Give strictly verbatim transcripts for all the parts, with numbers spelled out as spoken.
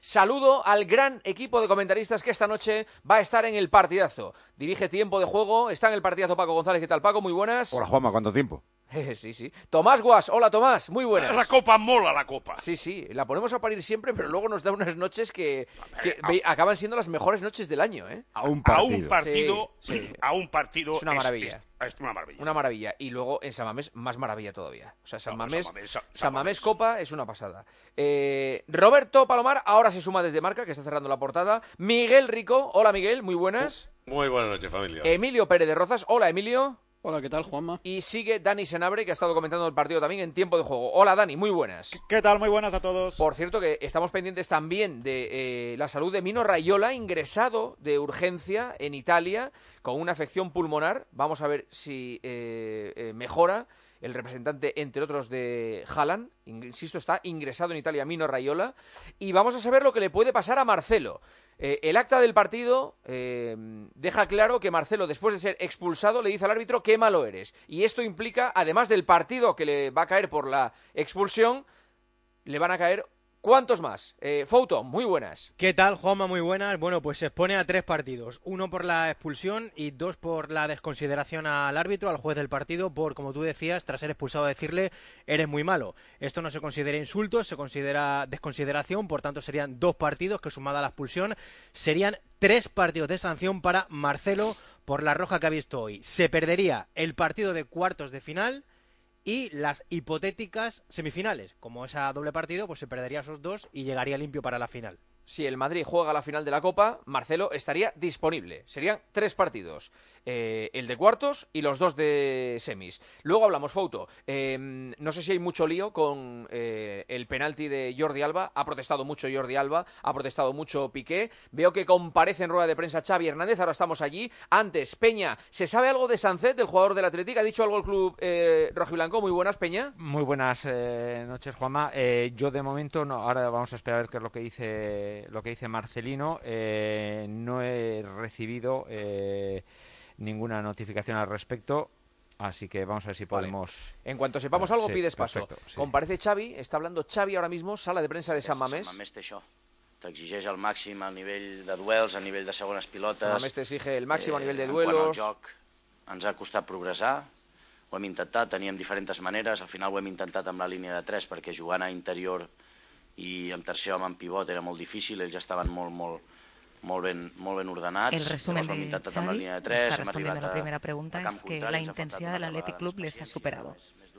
Saludo al gran equipo de comentaristas que esta noche va a estar en el partidazo. Dirige Tiempo de Juego, está en el partidazo Paco González. ¿Qué tal, Paco? Muy buenas. Hola, Juanma, ¿cuánto tiempo? Sí, sí. Tomás Guas, hola Tomás, muy buenas. La copa mola, la copa. Sí, sí, la ponemos a parir siempre, pero luego nos da unas noches que, que a... acaban siendo las mejores noches del año, ¿eh? A un partido. A un partido, sí, sí. A un partido es una maravilla. Es, es una maravilla. Una maravilla. Y luego en San Mamés, más maravilla todavía. O sea, San no, Mamés, San Mamés, San, San Mamés Copa es una pasada. Eh, Roberto Palomar ahora se suma desde Marca, que está cerrando la portada. Miguel Rico, hola Miguel, muy buenas. Muy buenas noches, familia. Emilio Pérez de Rozas, hola Emilio. Hola, ¿qué tal, Juanma? Y sigue Dani Senabre, que ha estado comentando el partido también en Tiempo de Juego. Hola, Dani, muy buenas. ¿Qué tal? Muy buenas a todos. Por cierto, que estamos pendientes también de eh, la salud de Mino Raiola, ingresado de urgencia en Italia con una afección pulmonar. Vamos a ver si eh, eh, mejora. El representante, entre otros, de Haaland, insisto, está ingresado en Italia Mino Raiola. Y vamos a saber lo que le puede pasar a Marcelo. Eh, el acta del partido eh, deja claro que Marcelo, después de ser expulsado, le dice al árbitro qué malo eres. Y esto implica, además del partido que le va a caer por la expulsión, le van a caer ¿cuántos más? Eh, Fouto, muy buenas. ¿Qué tal, Juanma? Muy buenas. Bueno, pues se expone a tres partidos. Uno por la expulsión y dos por la desconsideración al árbitro, al juez del partido, por, como tú decías, tras ser expulsado, decirle, eres muy malo. Esto no se considera insulto, se considera desconsideración, por tanto serían dos partidos que, sumada a la expulsión, serían tres partidos de sanción para Marcelo por la roja que ha visto hoy. Se perdería el partido de cuartos de final y las hipotéticas semifinales. Como es a doble partido, pues se perdería esos dos y llegaría limpio para la final. Si el Madrid juega la final de la Copa, Marcelo estaría disponible. Serían tres partidos. Eh, el de cuartos y los dos de semis. Luego hablamos, Fouto. Eh, no sé si hay mucho lío con eh, el penalti de Jordi Alba. Ha protestado mucho Jordi Alba, ha protestado mucho Piqué. Veo que comparece en rueda de prensa Xavi Hernández. Ahora estamos allí. Antes, Peña, ¿se sabe algo de Sancet, del jugador del Atlético? ¿Ha dicho algo el club eh, rojiblanco? Muy buenas, Peña. Muy buenas eh, noches, Juanma. Eh, yo de momento, no, ahora vamos a esperar a ver qué es lo que dice lo que dice Marcelino. Eh, no he recibido eh, ninguna notificación al respecto, así que vamos a ver si podemos... Vale. En cuanto sepamos algo, sí, pides paso. perfecto, sí. Comparece Xavi, está hablando Xavi ahora mismo, sala de prensa de San Mamés. Sant Mamés té això, t'exigeix al màxim a nivell de duels, a nivell de segones pilotes. San Mamés te exige el máximo eh, a nivel de duelos. duelos. En quant al joc ens ha costat progressar, ho hem intentat, teníem diferents maneres, al final ho hem intentat amb la línia de tres perquè jugant a interior i amb tercer home en pivot era molt difícil, ells ja estaven molt, molt, molt, ben, molt ben ordenats. El resumen de Xavi, la tres, está respondiendo a la primera pregunta, es que la intensidad del Athletic Club les ha superado.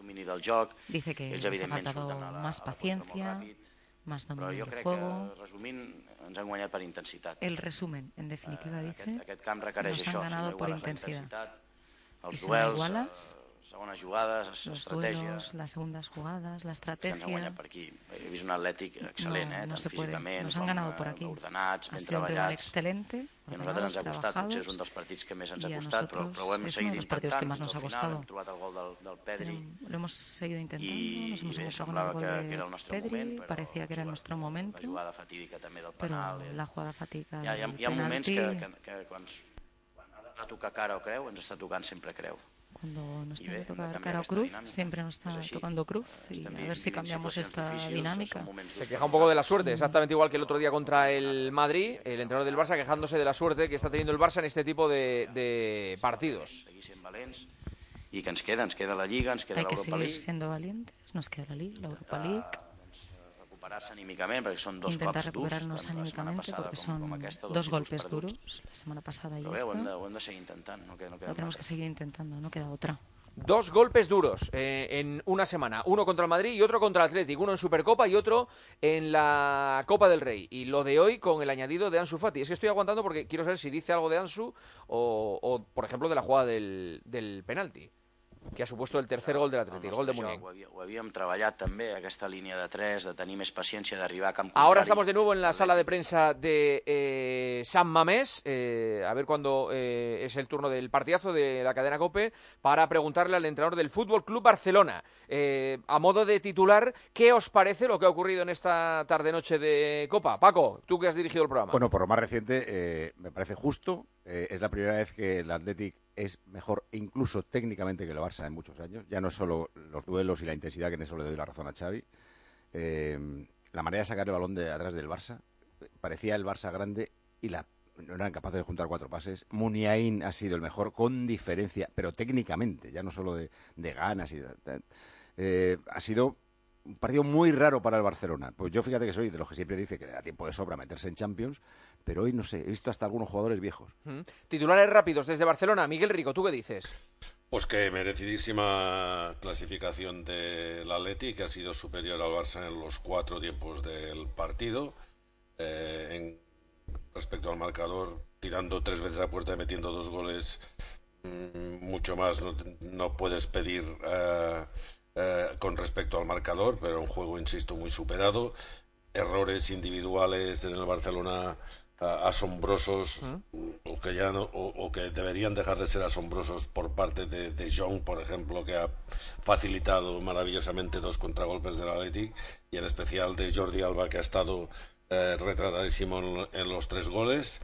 Dice que les ha faltado más paciencia, más dominio del juego. El resumen, en definitiva, dice, nos han ganado por intensidad. Y si no igualas, segones jugades, los duelos, las segundas jugadas, la estrategia. He vist un Atlètic excel·lent, no, eh? no tant se físicament, nos han ganado por aquí. ordenats, ben ha sido un rival treballats. excelente, I a nosaltres ens ha costat, potser és un dels partits que més ens ha costat, però, però ho hem seguit intentant. Que más nos ha costado. Hem trobat el gol del, del Pedri. Pero lo hemos seguido intentando, i, nos hemos i bé, encontrado con el gol que, de que era el nostre Pedri, moment, però parecía que era nuestro momento, la jugada fatídica també del pero penal. la jugada fatídica hi ha, hi ha, del hi ha moments penalti, que, que, que quan, quan ha de tocar cara o creu, ens està tocant sempre creu. Cuando nos tiene que tocar cara o cruz, siempre nos está tocando cruz, y a ver si cambiamos esta dinámica. Se queja un poco de la suerte, exactamente igual que el otro día contra el Madrid, el entrenador del Barça quejándose de la suerte que está teniendo el Barça en este tipo de, de partidos. Y que ens queda, ens queda la Lliga, ens queda l'Europa League. Hay que seguir siendo valientes, nos queda la Liga, la Europa League. Recuperar-se anímicament, perquè són dos Intentar cops recuperarnos durs, anímicamente, passada, porque son com, com aquesta, dos golpes duros, la semana pasada y Però bé, esta. ho hem, de, ho hem de seguir intentant, no queda, no queda Lo tenemos que seguir intentando, no queda otra. Dos golpes duros eh, en una semana, uno contra el Madrid y otro contra el Athletic, uno en Supercopa y otro en la Copa del Rey. Y lo de hoy con el añadido de Ansu Fati. Es que estoy aguantando porque quiero saber si dice algo de Ansu o, o por ejemplo, de la jugada del, del penalti, que ha supuesto el tercer gol del Atlètic, el gol de Muniain. Ho, havíem, ho havíem treballat també, aquesta línia de tres, de tenir més paciència, d'arribar a camp contrari. Ahora estamos de nuevo en la sala de prensa de eh, San Mamés, eh, a ver cuándo eh, es el turno del partidazo de la cadena COPE, para preguntarle al entrenador del Fútbol Club Barcelona, eh, a modo de titular, ¿qué os parece lo que ha ocurrido en esta tarde-noche de Copa? Paco, tú que has dirigido el programa. Bueno, por lo más reciente, eh, me parece justo. Eh, es la primera vez que el Athletic es mejor, incluso técnicamente, que el Barça en muchos años. Ya no es solo los duelos y la intensidad, que en eso le doy la razón a Xavi. Eh, la manera de sacar el balón de atrás del Barça, parecía el Barça grande y la no eran capaces de juntar cuatro pases. Muniain ha sido el mejor con diferencia, pero técnicamente, ya no solo de, de ganas. y de, de, eh, Ha sido un partido muy raro para el Barcelona. Pues yo fíjate que soy de los que siempre dice que le da tiempo de sobra meterse en Champions, pero hoy no sé, he visto hasta algunos jugadores viejos. Mm. Titulares rápidos desde Barcelona. Miguel Rico, ¿tú qué dices? Pues que merecidísima clasificación del Atleti, que ha sido superior al Barça en los cuatro tiempos del partido. Eh, en, respecto al marcador, tirando tres veces a puerta y metiendo dos goles, mmm, mucho más no, no puedes pedir uh, uh, con respecto al marcador, pero un juego, insisto, muy superado. Errores individuales en el Barcelona uh, asombrosos, ¿Mm? o que ya no, o, o que deberían dejar de ser asombrosos por parte de, de Jong, por ejemplo, que ha facilitado maravillosamente dos contragolpes del Athletic, y en especial de Jordi Alba, que ha estado Eh, retratadísimo en, en los tres goles,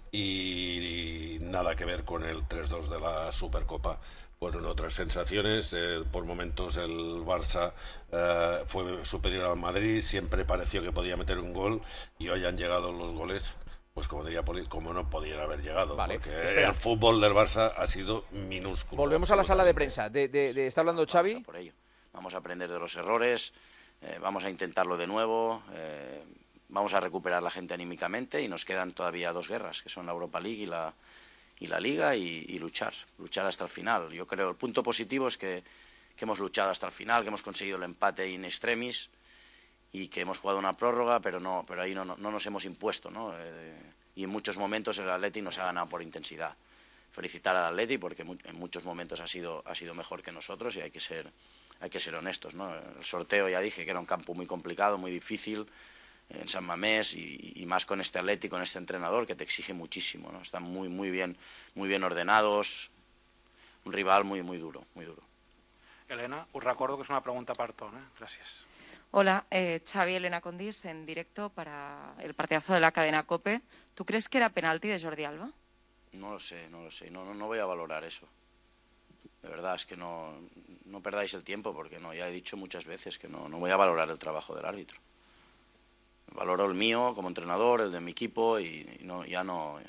y, y nada que ver con el tres dos de la Supercopa. Fueron otras sensaciones. Eh, por momentos el Barça eh, fue superior al Madrid, siempre pareció que podía meter un gol, y hoy han llegado los goles, pues como diría Poli, como no podían haber llegado, vale, porque espera. El fútbol del Barça ha sido minúsculo. Volvemos a la sala de prensa. De, de, de, ¿Está hablando Xavi? Vamos a por ello. Vamos a aprender de los errores, eh, vamos a intentarlo de nuevo. Eh, Vamos a recuperar la gente anímicamente, y nos quedan todavía dos guerras, que son la Europa League y la, y la Liga, y, y luchar, luchar hasta el final. Yo creo el punto positivo es que, que hemos luchado hasta el final, que hemos conseguido el empate in extremis y que hemos jugado una prórroga, pero no, pero ahí no, no, no nos hemos impuesto, ¿no? Eh, y en muchos momentos el Atleti nos ha ganado por intensidad. Felicitar al Atleti porque en muchos momentos ha sido, ha sido mejor que nosotros, y hay que ser, hay que ser honestos, ¿no? El sorteo, ya dije que era un campo muy complicado, muy difícil, en San Mamés, y, y más con este Atleti, con este entrenador que te exige muchísimo, ¿no? Están muy muy bien muy bien ordenados, un rival muy muy duro, muy duro. Elena, us recordo que es una pregunta per torn, ¿eh? Gracias. Hola, eh, Xavi, Elena Condis, en directo para el partidazo de la cadena COPE. ¿Tú crees que era penalti de Jordi Alba? No lo sé, no lo sé, no, no, no voy a valorar eso. De verdad, es que no, no perdáis el tiempo, porque no, ya he dicho muchas veces que no, no voy a valorar el trabajo del árbitro. Valoro el mío como entrenador, el de mi equipo, y, y no, ya no,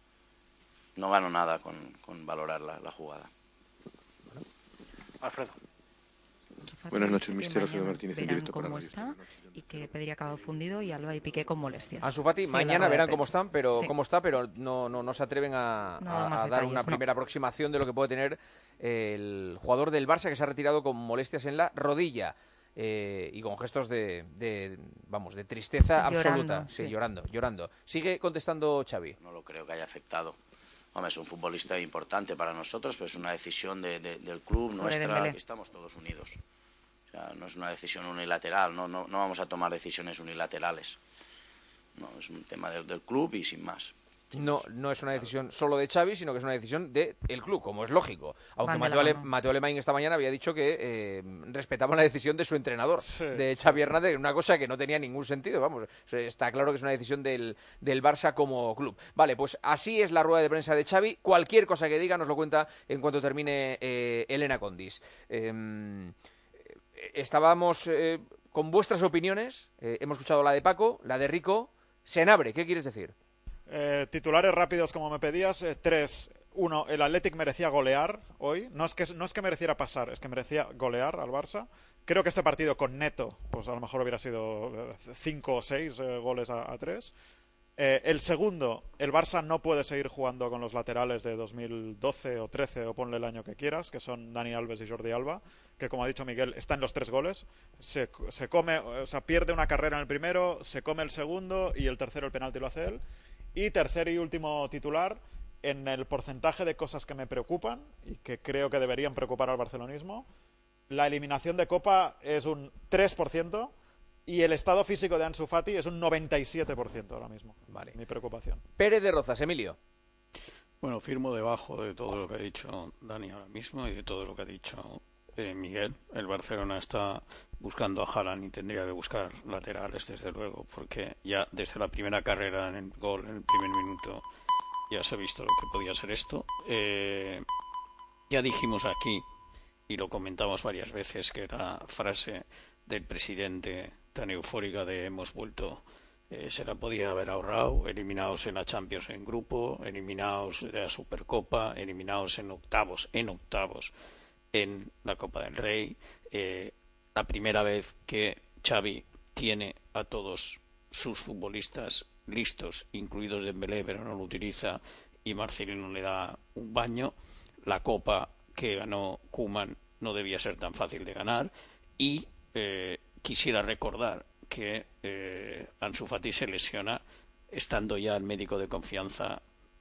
no gano nada con, con valorar la, la jugada. Alfredo. Buenas noches, mister Alfredo Martínez, en directo para cómo está, y que pediría acabado fundido, y Alba y Piqué con molestias. Ansu Fati, sí, mañana verán cómo están, pero sí. cómo está, pero no, no, no se atreven a, no, a, a detalles, dar una no. primera aproximación de lo que puede tener el jugador del Barça, que se ha retirado con molestias en la rodilla. Eh, y con gestos de, de vamos de tristeza llorando, absoluta, sí, sí, llorando, llorando. Sigue contestando Xavi. No lo creo que haya afectado. Hombre, es un futbolista importante para nosotros, pero es una decisión de, de, del club Sobre nuestra, que estamos todos unidos. O sea, no es una decisión unilateral, no, no, no vamos a tomar decisiones unilaterales. No, es un tema del, del club y sin más. No, no es una decisión solo de Xavi, sino que es una decisión del club, como es lógico. Aunque Mateo, Ale, Mateo Alemán esta mañana había dicho que eh, respetaban la decisión de su entrenador, sí, de Xavi sí. Hernández, una cosa que no tenía ningún sentido. Vamos, está claro que es una decisión del, del Barça como club. Vale, pues así es la rueda de prensa de Xavi. Cualquier cosa que diga nos lo cuenta en cuanto termine eh, Elena Condis. Eh, estábamos eh, con vuestras opiniones. Eh, hemos escuchado la de Paco, la de Rico. Senabre, ¿qué quieres decir? Eh, titulares rápidos como me pedías. Eh, tres. Uno, el Athletic merecía golear hoy. No es que no es que mereciera pasar, es que merecía golear al Barça. Creo que este partido con Neto, pues a lo mejor hubiera sido cinco o seis eh, goles a, a tres. Eh, el segundo, el Barça no puede seguir jugando con los laterales de dos mil doce o trece, o ponle el año que quieras, que son Dani Alves y Jordi Alba, que como ha dicho Miguel, está en los tres goles. Se, se come, o sea, pierde una carrera en el primero, se come el segundo, y el tercero, el penalti, lo hace él. Y tercer y último titular, en el porcentaje de cosas que me preocupan y que creo que deberían preocupar al barcelonismo, la eliminación de Copa es un tres por ciento y el estado físico de Ansu Fati es un noventa y siete por ciento ahora mismo. Vale. Mi preocupación. Pérez de Rozas, Emilio. Bueno, firmo debajo de todo lo que ha dicho Dani ahora mismo y de todo lo que ha dicho eh, Miguel. El Barcelona está buscando a Haaland y tendría que buscar laterales, desde luego, porque ya desde la primera carrera en el gol, en el primer minuto, ya se ha visto lo que podía ser esto. Eh, ya dijimos aquí, y lo comentamos varias veces, que la frase del presidente tan eufórica de hemos vuelto eh, se la podía haber ahorrado, eliminados en la Champions en grupo, eliminados de la Supercopa, eliminados en octavos, en octavos en la Copa del Rey. Eh, la primera vez que Xavi tiene a todos sus futbolistas listos, incluidos Dembélé, pero no lo utiliza, y Marcelino le da un baño. La Copa que ganó Koeman no debía ser tan fácil de ganar, y eh, quisiera recordar que eh, Ansu Fati se lesiona estando ya el médico de confianza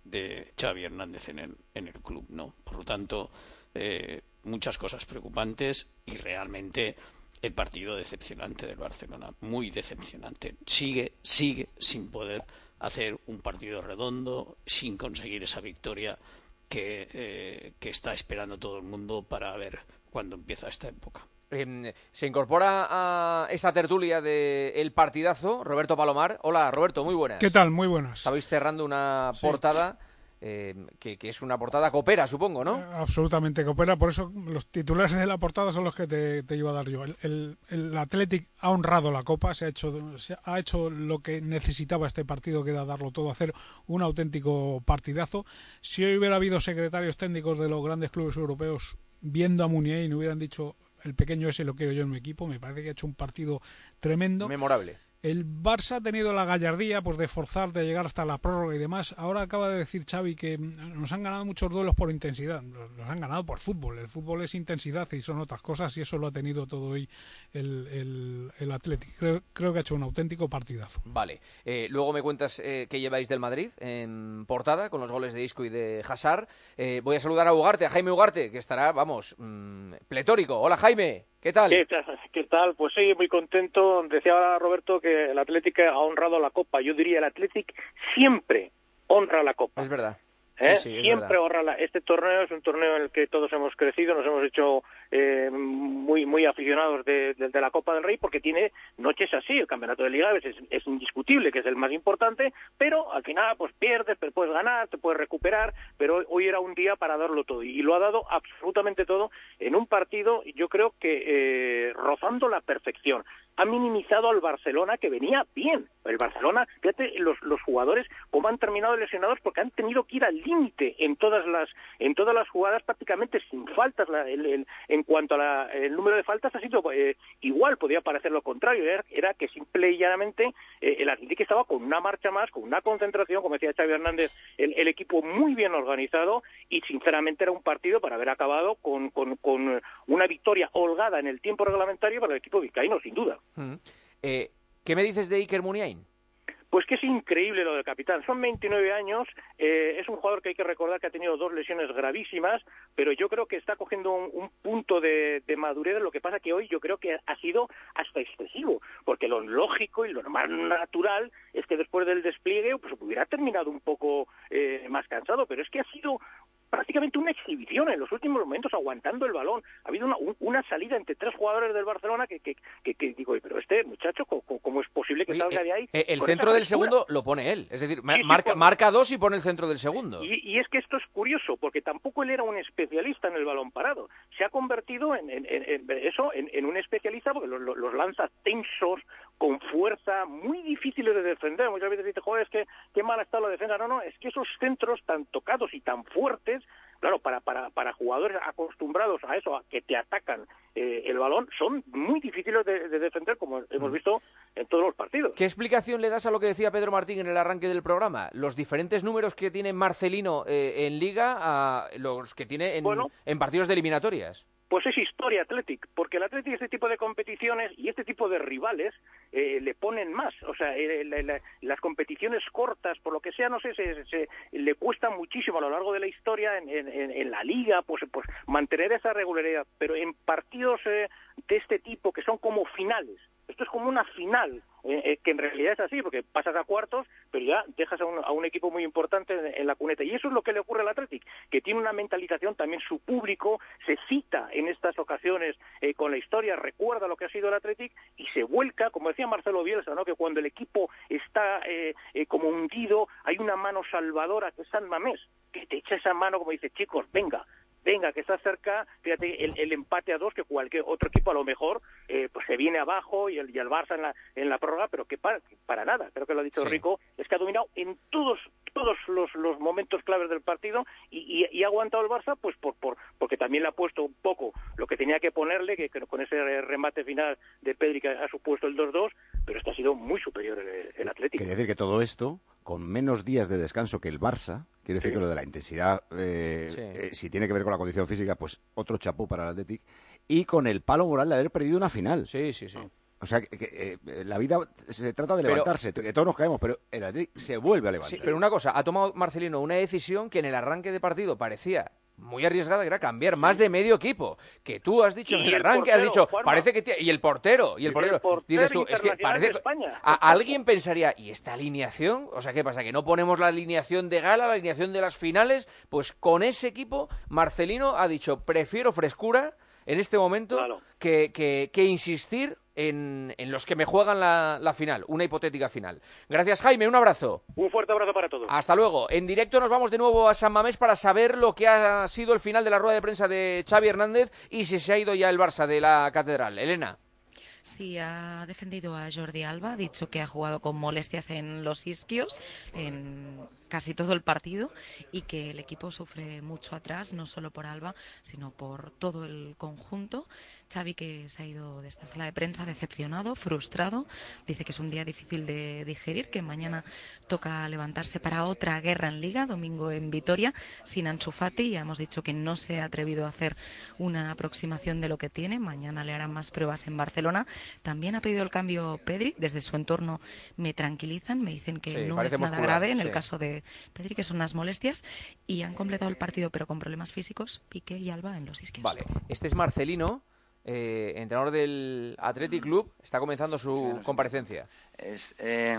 de Xavi Hernández en el, en el club, ¿no? Por lo tanto, eh, muchas cosas preocupantes y realmente el partido decepcionante del Barcelona, muy decepcionante. Sigue, sigue sin poder hacer un partido redondo, sin conseguir esa victoria que, eh, que está esperando todo el mundo para ver cuándo empieza esta época. Eh, se incorpora a esta tertulia de El Partidazo Roberto Palomar. Hola, Roberto, muy buenas. ¿Qué tal? Muy buenas. Estabais cerrando una Sí. portada eh, que, que es una portada copera, supongo, ¿no? Absolutamente coopera, por eso los titulares de la portada son los que te, te iba a dar yo. El, el, el Athletic ha honrado la Copa, se ha hecho se ha hecho lo que necesitaba este partido, que era darlo todo, hacer un auténtico partidazo. Si hoy hubiera habido secretarios técnicos de los grandes clubes europeos viendo a Muniain, hubieran dicho: el pequeño ese lo quiero yo en mi equipo. Me parece que ha hecho un partido tremendo. Memorable. El Barça ha tenido la gallardía pues de forzar, de llegar hasta la prórroga y demás. Ahora acaba de decir Xavi que nos han ganado muchos duelos por intensidad. Nos han ganado por fútbol. El fútbol es intensidad y son otras cosas, y eso lo ha tenido todo hoy el, el, el Athletic. Creo, creo que ha hecho un auténtico partidazo. Vale. Eh, luego me cuentas eh, qué lleváis del Madrid en portada, con los goles de Isco y de Hazard. Eh, voy a saludar a Ugarte, a Jaime Ugarte, que estará, vamos, mmm, pletórico. Hola, Jaime. ¿Qué tal? ¿Qué tal? ¿Qué tal? Pues sí, muy contento. Decía ahora Roberto que el Athletic ha honrado la Copa. Yo diría el Athletic siempre honra la Copa. Es verdad. ¿Eh? Sí, sí, es siempre verdad. honra la... Este torneo es un torneo en el que todos hemos crecido, nos hemos hecho eh, muy muy aficionados de, de, de la Copa del Rey, porque tiene noches así. El campeonato de Liga es, es indiscutible que es el más importante, pero al final pues pierdes, pero puedes ganar, te puedes recuperar, pero hoy era un día para darlo todo, y lo ha dado absolutamente todo en un partido, yo creo que eh, rozando la perfección. Ha minimizado al Barcelona, que venía bien. El Barcelona, fíjate los, los jugadores cómo han terminado lesionados, porque han tenido que ir al límite en todas las en todas las jugadas, prácticamente sin faltas. La, el, el, en cuanto al número de faltas ha sido eh, igual, podía parecer lo contrario. Era, era que simple y llanamente eh, el Atlético estaba con una marcha más, con una concentración, como decía Xavi Hernández, el, el equipo muy bien organizado, y sinceramente era un partido para haber acabado con, con, con una victoria holgada en el tiempo reglamentario para el equipo vizcaíno, sin duda. Mm. Eh, ¿Qué me dices de Iker Muniain? Pues que es increíble lo del capitán. Son veintinueve años, eh, es un jugador que hay que recordar que ha tenido dos lesiones gravísimas, pero yo creo que está cogiendo un, un punto de, de madurez. Lo que pasa que hoy yo creo que ha sido hasta excesivo, porque lo lógico y lo más natural es que después del despliegue pues hubiera terminado un poco eh, más cansado, pero es que ha sido prácticamente una exhibición en los últimos momentos, aguantando el balón. Ha habido una, un, una salida entre tres jugadores del Barcelona que, que, que, que digo, pero este muchacho, ¿cómo, cómo es posible que Oye, salga eh, de ahí? eh, el con centro esa del frescura? segundo lo pone él, es decir, Sí, sí, marca, por- marca dos y pone el centro del segundo. Y, y es que esto es curioso, porque tampoco él era un especialista en el balón parado. Se ha convertido en, en, en- en eso, en, en un especialista, porque los, los- los lanza tensos, con fuerza, muy difíciles de defender. Muchas veces dices, joder, es que qué mal está la defensa. No, no, es que esos centros tan tocados y tan fuertes, claro, para, para, para jugadores acostumbrados a eso, a que te atacan eh, el balón, son muy difíciles de, de defender, como hemos visto en todos los partidos. ¿Qué explicación le das a lo que decía Pedro Martín en el arranque del programa? Los diferentes números que tiene Marcelino eh, en Liga a los que tiene en, Bueno. en partidos de eliminatorias. Pues es historia Athletic, porque el Athletic este tipo de competiciones y este tipo de rivales eh, le ponen más. O sea, eh, la, la, las competiciones cortas, por lo que sea, no sé, se, se, le cuesta muchísimo a lo largo de la historia en, en, en la Liga, pues, pues mantener esa regularidad. Pero en partidos eh, de este tipo, que son como finales, esto es como una final, eh, eh, que en realidad es así, porque pasas a cuartos, pero ya dejas a un, a un equipo muy importante en, en la cuneta. Y eso es lo que le ocurre al Athletic, que tiene una mentalización, también su público se cita en estas ocasiones eh, con la historia, recuerda lo que ha sido el Athletic y se vuelca, como decía Marcelo Bielsa, ¿no?, que cuando el equipo está eh, eh, como hundido, hay una mano salvadora que es San Mamés, que te echa esa mano como dice, chicos, venga, venga, que está cerca, fíjate, el, el empate a dos, que cualquier otro equipo a lo mejor eh, pues se viene abajo y el, y el Barça en la, en la prórroga, pero que para, para nada, creo que lo ha dicho sí. Rico, es que ha dominado en todos todos los, los momentos claves del partido y, y, y ha aguantado el Barça pues por, por porque también le ha puesto un poco lo que tenía que ponerle, que, que con ese remate final de Pedri que ha supuesto el dos dos, pero este ha sido muy superior el, el Atlético. Quería decir que todo esto, con menos días de descanso que el Barça, quiero decir sí. que lo de la intensidad, eh, sí. eh, si tiene que ver con la condición física, pues otro chapú para el Atlético, y con el palo moral de haber perdido una final. Sí, sí, sí. O sea, que, que eh, la vida se trata de levantarse, pero, que todos nos caemos, pero el Atlético se vuelve a levantar. Sí, pero una cosa, ha tomado Marcelino una decisión que en el arranque de partido parecía muy arriesgada, que era cambiar sí. más de medio equipo, que tú has dicho en el, el arranque, portero, has dicho, Juanma. parece que... T- y el portero, y el portero, el portero dices tú, es que parece... A, alguien pensaría, ¿y esta alineación? O sea, ¿qué pasa? ¿Que no ponemos la alineación de gala, la alineación de las finales? Pues con ese equipo, Marcelino ha dicho, prefiero frescura en este momento claro. que, que, que insistir en, en los que me juegan la, la final, una hipotética final. Gracias, Jaime, un abrazo. Un fuerte abrazo para todos. Hasta luego. En directo nos vamos de nuevo a San Mamés para saber lo que ha sido el final de la rueda de prensa de Xavi Hernández y si se ha ido ya el Barça de la Catedral. Elena. Sí, ha defendido a Jordi Alba, ha dicho que ha jugado con molestias en los isquios, en casi todo el partido, y que el equipo sufre mucho atrás, no solo por Alba, sino por todo el conjunto. Xavi, que se ha ido de esta sala de prensa decepcionado, frustrado, dice que es un día difícil de digerir, que mañana toca levantarse para otra guerra en Liga, domingo en Vitoria, sin Ansu Fati. Ya hemos dicho que no se ha atrevido a hacer una aproximación de lo que tiene, mañana le harán más pruebas en Barcelona. También ha pedido el cambio Pedri, desde su entorno me tranquilizan, me dicen que sí, no es nada muscular, grave en sí. el caso de Pedri, que son unas molestias, y han completado el partido pero con problemas físicos, Piqué y Alba en los isquios. Vale, este es Marcelino, eh, entrenador del Athletic Club, está comenzando su sí, comparecencia. Es, eh,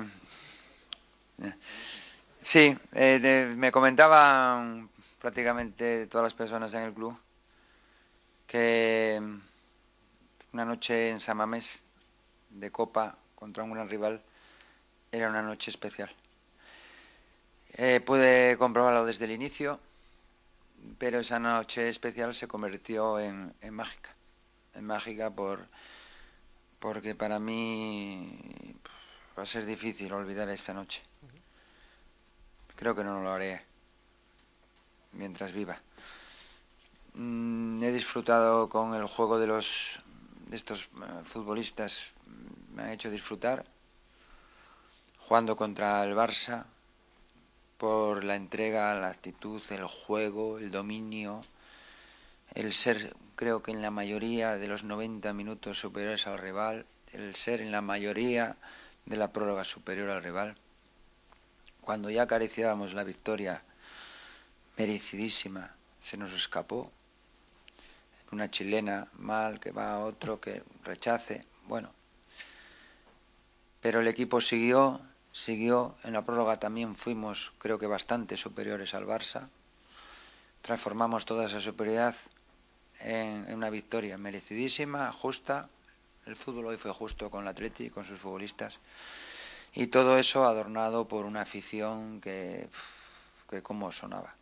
sí, eh, de, me comentaban prácticamente todas las personas en el club que una noche en San Mamés de Copa contra un gran rival era una noche especial. Eh, pude comprobarlo desde el inicio, pero esa noche especial se convirtió en, en mágica. En mágica por porque para mí va a ser difícil olvidar esta noche. Creo que no lo haré mientras viva. Mm, he disfrutado con el juego de los de estos uh, futbolistas, me han hecho disfrutar jugando contra el Barça por la entrega, la actitud, el juego, el dominio, el ser, creo que en la mayoría de los noventa minutos superiores al rival, el ser en la mayoría de la prórroga superior al rival. Cuando ya acariciábamos la victoria merecidísima, se nos escapó. Una chilena mal, que va a otro, que rechace, bueno. Pero el equipo siguió, siguió, en la prórroga también fuimos, creo que bastante superiores al Barça. Transformamos toda esa superioridad en, en una victoria merecidísima, justa. El fútbol hoy fue justo con el Atleti y con sus futbolistas. Y todo eso adornado por una afición que, que cómo sonaba.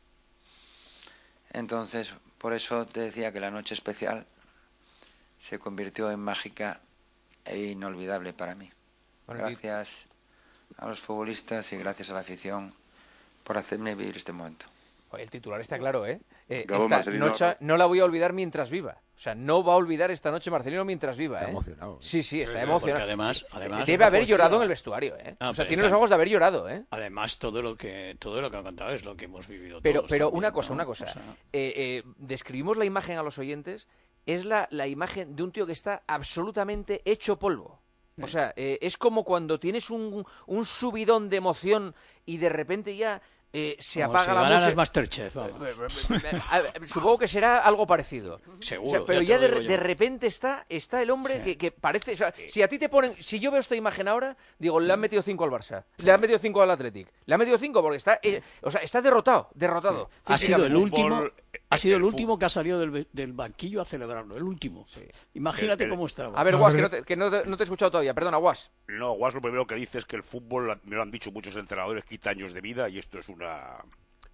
Entonces, por eso te decía que la noche especial se convirtió en mágica e inolvidable para mí. Bueno, gracias a los futbolistas y gracias a la afición por hacerme vivir este momento. El titular está claro, ¿eh? eh esta noche no la voy a olvidar mientras viva. O sea, no va a olvidar esta noche Marcelino mientras viva. Está ¿eh? emocionado. Sí, sí, está pero, emocionado. Porque además, además debe haber llorado en el vestuario, ¿eh? No, o sea, tiene está... los ojos de haber llorado, ¿eh? Además, todo lo que todo lo que ha contado es lo que hemos vivido pero, todos. Pero también, una cosa, ¿no? una cosa. O sea... eh, eh, describimos la imagen a los oyentes. Es la, la imagen de un tío que está absolutamente hecho polvo. O sea, eh, es como cuando tienes un, un subidón de emoción y de repente ya... Eh, se Como apaga si la música. Masterchef, supongo que será algo parecido. Seguro. O sea, pero ya, ya de, de repente está está el hombre sí. que, que parece. O sea, si a ti te ponen, si yo veo esta imagen ahora, digo, sí. le han metido cinco al Barça, sí. le han metido cinco al Athletic, le han metido cinco porque está, eh, o sea, está derrotado, derrotado. Sí. Ha sido el último. Ha sido el último que ha salido del, del banquillo a celebrarlo, el último. Sí. Imagínate el, el, cómo estaba. A ver, Guas, que, no te, que no, te, no te he escuchado todavía. Perdona, Guas. No, Guas, lo primero que dice es que el fútbol, me lo han dicho muchos entrenadores, quita años de vida y esto es una...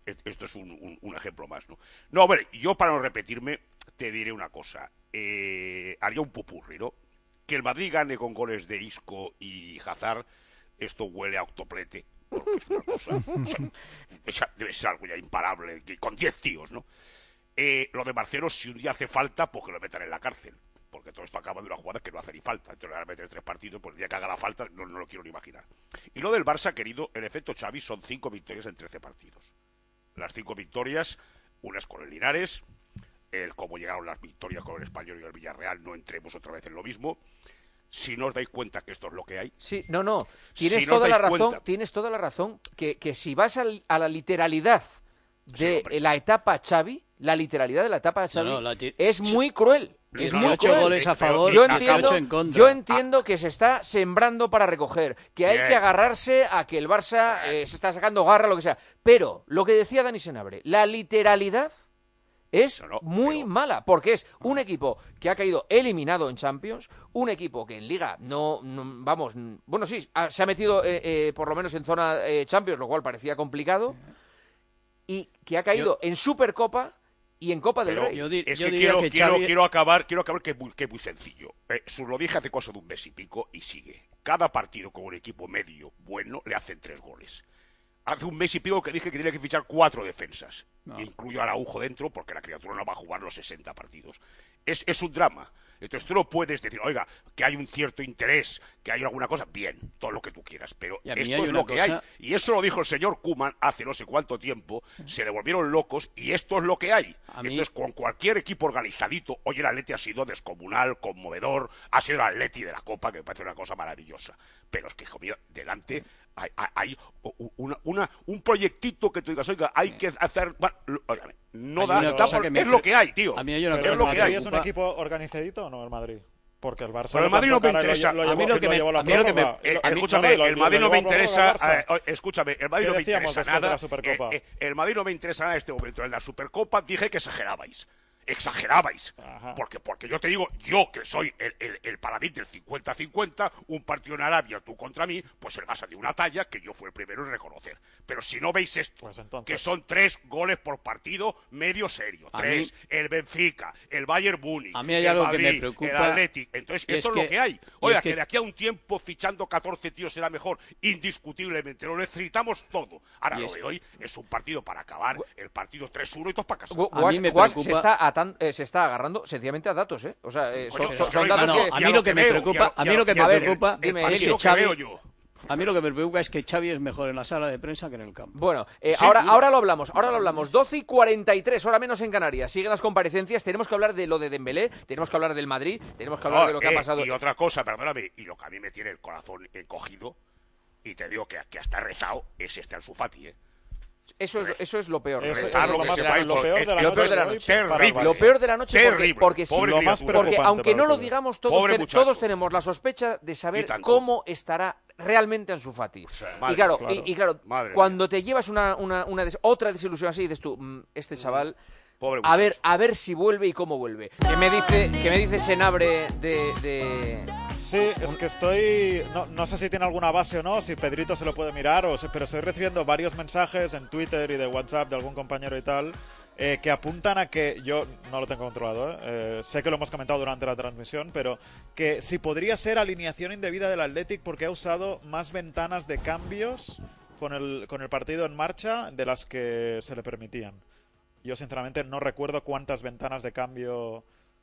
esto es un, un, un ejemplo más, ¿no? No, hombre, yo para no repetirme, te diré una cosa. Eh, haría un pupurri, ¿no? Que el Madrid gane con goles de Isco y Hazard, esto huele a octoplete. Porque es una cosa, o sea, debe ser algo ya imparable, que, con diez tíos, ¿no? Eh, lo de Marcelo, si un día hace falta, pues que lo metan en la cárcel. Porque todo esto acaba de una jugada que no hace ni falta. Entonces le van a meter tres partidos, pues el día que haga la falta, no, no lo quiero ni imaginar. Y lo del Barça, querido, el efecto Xavi son cinco victorias en trece partidos. Las cinco victorias, unas con el Linares, el cómo llegaron las victorias con el Español y el Villarreal, no entremos otra vez en lo mismo. Si no os dais cuenta que esto es lo que hay. Sí, no, no, tienes si no toda la razón, cuenta... tienes toda la razón, que, que si vas al, a la literalidad de sí, la etapa Xavi, la literalidad de la etapa Xavi no, no, la ti... es muy cruel. Es muy cruel. Goles a favor, yo entiendo, en contra. yo entiendo que se está sembrando para recoger, que hay Bien. que agarrarse a que el Barça eh, se está sacando garra, lo que sea. Pero, lo que decía Dani Senabre, la literalidad es no, no, muy pero... mala, porque es un equipo que ha caído eliminado en Champions, un equipo que en Liga no, no vamos, bueno sí, ha, se ha metido eh, eh, por lo menos en zona eh, Champions, lo cual parecía complicado, y que ha caído yo... en Supercopa y en Copa del Pero Rey. Yo dir, es yo que, quiero, que quiero, Xavi... quiero acabar, quiero acabar que es muy, que es muy sencillo. Eh, su lo dije hace cosa de un mes y pico y sigue. Cada partido con un equipo medio bueno le hacen tres goles. Hace un mes y pico que dije que tenía que fichar cuatro defensas. No. Incluyo a Araujo dentro porque la criatura no va a jugar los sesenta partidos. Es, es un drama. Entonces tú no puedes decir, oiga, que hay un cierto interés, que hay alguna cosa, bien, todo lo que tú quieras, pero esto es lo que cosa... hay. Y eso lo dijo el señor Koeman hace no sé cuánto tiempo, se le volvieron locos y esto es lo que hay. A Entonces mí... con cualquier equipo organizadito, hoy el Atleti ha sido descomunal, conmovedor, ha sido el Atleti de la Copa, que me parece una cosa maravillosa. Pero es que, hijo mío, delante hay, hay, hay una, una, un proyectito que tú digas, oiga, hay que hacer... Bueno, óigame, no da, da por, me... es lo que hay, tío. A mí hay una pero es lo que hay. ¿Es un equipo organizadito o no el Madrid? Porque el Barça... Pero el Madrid no me interesa. Lo, lo, a mí lo que me... A mí lo que me eh, escúchame, el Madrid no me interesa... Eh, escúchame, el Madrid no me interesa nada. Eh, eh, el Madrid no me interesa nada en este momento. En la Supercopa dije que exagerabais. Exagerabais. Porque, porque yo te digo, yo que soy el, el, el para mí del cincuenta cincuenta, un partido en Arabia, tú contra mí, pues el Barça de una talla que yo fui el primero en reconocer. Pero si no veis esto, pues entonces... que son tres goles por partido, medio serio. A tres, mí... el Benfica, el Bayern Múnich, a mí hay el algo Madrid, que me preocupa... el Athletic. Entonces, esto es, es que... lo que hay. Oiga, es que... que de aquí a un tiempo fichando catorce tíos será mejor, indiscutiblemente. Lo necesitamos todo. Ahora, lo es... de hoy es un partido para acabar el partido tres uno y todos para casa. A mí me preocupa... se está atando Eh, se está agarrando sencillamente a datos, ¿eh? O sea, eh, son, Coño, son, son datos no, que... A mí lo que me preocupa, a mí lo que me preocupa es que Xavi... A mí lo que me preocupa es que Xavi es mejor en la sala de prensa que en el campo. Bueno, eh, sí, ahora, ahora lo hablamos, ahora lo hablamos. doce y cuarenta y tres, hora menos en Canarias. Siguen las comparecencias, tenemos que hablar de lo de Dembélé, tenemos que hablar del Madrid, tenemos que hablar no, de lo que eh, ha pasado... Y otra cosa, perdóname, y lo que a mí me tiene el corazón encogido, y te digo que, que hasta rezado, es este Ansu Fati, ¿eh? Eso es, eso es lo peor. Eso, eso es lo, más, lo peor de la noche. De la noche. Terrible. Lo peor de la noche porque, porque, sí, lo más porque aunque no lo digamos, todos, ten, todos tenemos la sospecha de saber cómo estará realmente Ansu Fati. O sea, madre, y claro, claro, y, y claro cuando mía. te llevas una, una, una des otra desilusión así, dices tú, este chaval... Pobre a ver, a ver si vuelve y cómo vuelve. ¿Qué me dice, qué me dice Senabre de, de... Sí, es que estoy... No, no sé si tiene alguna base o no, si Pedrito se lo puede mirar, o si, pero estoy recibiendo varios mensajes en Twitter y de WhatsApp de algún compañero y tal, eh, que apuntan a que... Yo no lo tengo controlado, ¿eh? Eh, sé que lo hemos comentado durante la transmisión, pero que si podría ser alineación indebida del Athletic porque ha usado más ventanas de cambios con el, con el partido en marcha de las que se le permitían. Yo sinceramente no recuerdo cuántas ventanas de cambio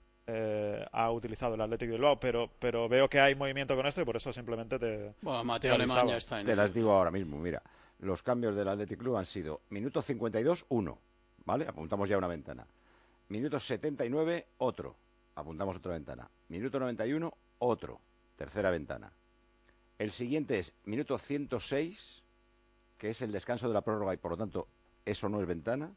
eh, ha utilizado el Athletic de Bilbao, pero, pero veo que hay movimiento con esto y por eso simplemente te... Bueno, Mateo Alemán ya está en... Te las digo ahora mismo, mira. Los cambios del Athletic Club han sido minuto cincuenta y dos, uno, ¿vale? Apuntamos ya una ventana. Minuto setenta y nueve, otro. Apuntamos otra ventana. Minuto noventa y uno, otro. Tercera ventana. El siguiente es minuto ciento seis, que es el descanso de la prórroga y por lo tanto eso no es ventana.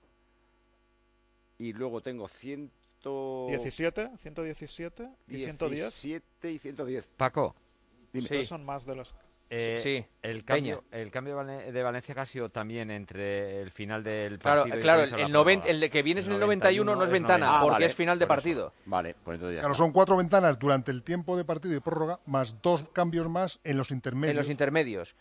Y luego tengo ciento diecisiete, ciento diecisiete y ciento diez. diecisiete y ciento diez. Paco. Dime. Sí. Son más de los... Eh, sí, el cambio, el cambio de Valencia ha sido también entre el final del partido. Claro, y claro, el, noven, el de que vienes en el noventa y uno no es ventana, ah, porque vale, es final de partido. Eso. Vale, pues entonces ya claro, está. Son cuatro ventanas durante el tiempo de partido y prórroga, más dos cambios más en los intermedios. En los intermedios.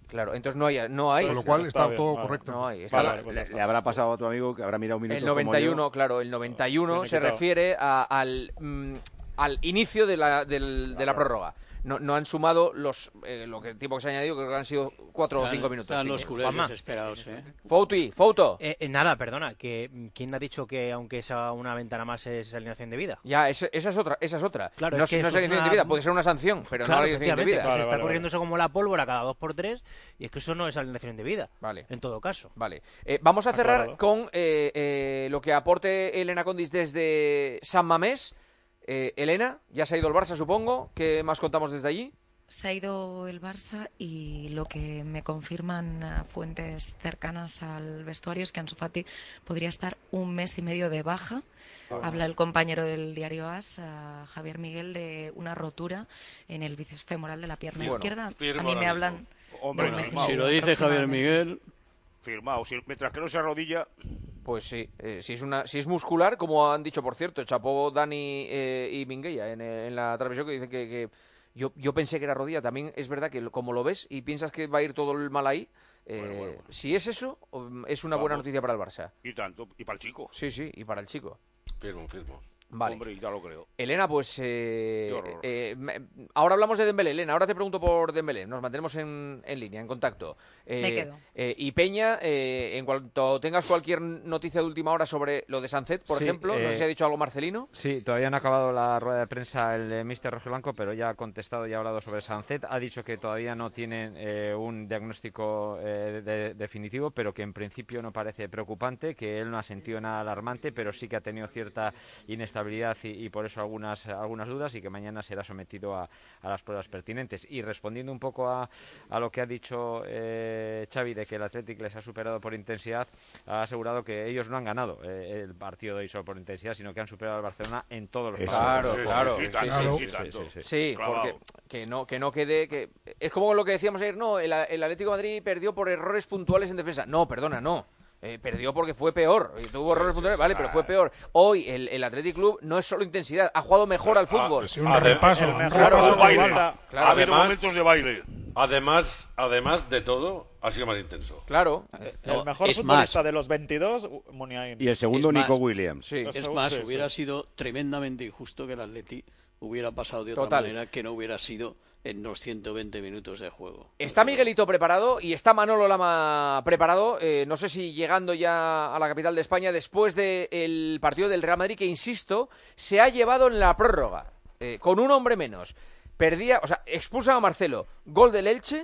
Claro, entonces no hay... No hay Con lo cual está, está todo vale. correcto. No hay, está vale, la, pues le, le habrá pasado a tu amigo que habrá mirado un minuto. El noventa y uno, como claro, el noventa y uno se refiere a, al, mm, al inicio de la, del, claro. de la prórroga. No, no han sumado los eh, lo que el tiempo que se ha añadido, creo que han sido cuatro o cinco minutos. Están los culés desesperados, ¿eh? Fouti, Fouto. Eh, eh, nada, perdona, que ¿quién ha dicho que aunque sea una ventana más es alineación de vida? Ya, ese, esa es otra, esa es otra. Claro, no es, que no es alineación una... de vida, puede ser una sanción, pero claro, no alineación de vida. Pues vale, está vale, corriendo vale. eso como la pólvora cada dos por tres y es que eso no es alineación de vida. Vale. En todo caso. Vale. Eh, vamos a cerrar Aclarado. con eh, eh, lo que aporte Elena Condis desde San Mamés. Eh, Elena, ya se ha ido el Barça, supongo. ¿Qué más contamos desde allí? Se ha ido el Barça y lo que me confirman uh, fuentes cercanas al vestuario es que Ansu Fati podría estar un mes y medio de baja. Ah. Habla el compañero del diario AS, uh, Javier Miguel, de una rotura en el bíceps femoral de la pierna bueno, izquierda. A mí me hablan Hombre, de un mes y medio. Si lo dice Javier Miguel... Firmado. Si, mientras que no se arrodilla... Pues sí, eh, si es una, si es muscular, como han dicho, por cierto, chapó Dani eh, y Minguella en, en la transmisión, que dice que... que Yo, yo pensé que era rodilla, también es verdad que como lo ves y piensas que va a ir todo el mal ahí, eh, bueno, bueno, bueno. si es eso, es una Vamos. buena noticia para el Barça. Y tanto, y para el chico. Sí, sí, y para el chico. Firmo, firmo. Vale. Hombre, ya lo creo. Elena, pues eh, eh, ahora hablamos de Dembélé. Elena, ahora te pregunto por Dembélé. Nos mantenemos en, en línea, en contacto. Eh, Me quedo. Eh, y Peña, eh, en cuanto tengas cualquier noticia de última hora sobre lo de Sancet, por sí, ejemplo, eh, no sé si ha dicho algo Marcelino. Sí, todavía no ha acabado la rueda de prensa el eh, míster Rojiblanco, pero ya ha contestado y ha hablado sobre Sancet. Ha dicho que todavía no tienen eh, un diagnóstico eh, de, definitivo, pero que en principio no parece preocupante, que él no ha sentido nada alarmante, pero sí que ha tenido cierta inestabilidad y, y por eso algunas algunas dudas y que mañana será sometido a, a las pruebas pertinentes. Y respondiendo un poco a, a lo que ha dicho eh, Xavi de que el Athletic les ha superado por intensidad, ha asegurado que ellos no han ganado eh, el partido de hoy solo por intensidad, sino que han superado al Barcelona en todos los claro, partidos. Claro, sí, sí, claro. sí, Sí, sí, sí, sí, sí, porque que no, que no quede... que es como lo que decíamos ayer, no, el, el Atlético de Madrid perdió por errores puntuales en defensa. No, perdona, no. Eh, perdió porque fue peor, tuvo errores sí, puntuales, sí, vale, sí, pero fue peor. Hoy el, el Athletic Club no es solo intensidad, ha jugado mejor al fútbol. Sí, un repaso, el mejor claro, paso baile. Claro, ha habido además, momentos de baile. Además, además de todo, ha sido más intenso. Claro. El mejor es futbolista más. de los veintidós, Muniain. Y el segundo, Es Nico más. Williams. Sí. Es más, sí, hubiera sí. sido tremendamente injusto que el Atleti hubiera pasado de otra Total. manera que no hubiera sido en los ciento veinte minutos de juego. Está Miguelito preparado y está Manolo Lama preparado, eh, no sé si llegando ya a la capital de España después del partido del Real Madrid, que insisto, se ha llevado en la prórroga, eh, con un hombre menos. Perdía, o sea, expulsa a Marcelo, gol del Elche,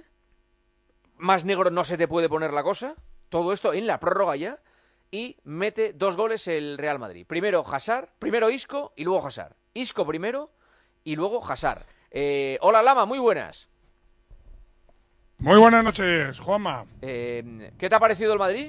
más negro no se te puede poner la cosa, todo esto en la prórroga ya, y mete dos goles el Real Madrid. Primero Hazard, primero Isco y luego Hazard. Isco primero y luego Hazard. Eh, hola Lama, muy buenas. Muy buenas noches, Juanma. Eh, ¿Qué te ha parecido el Madrid?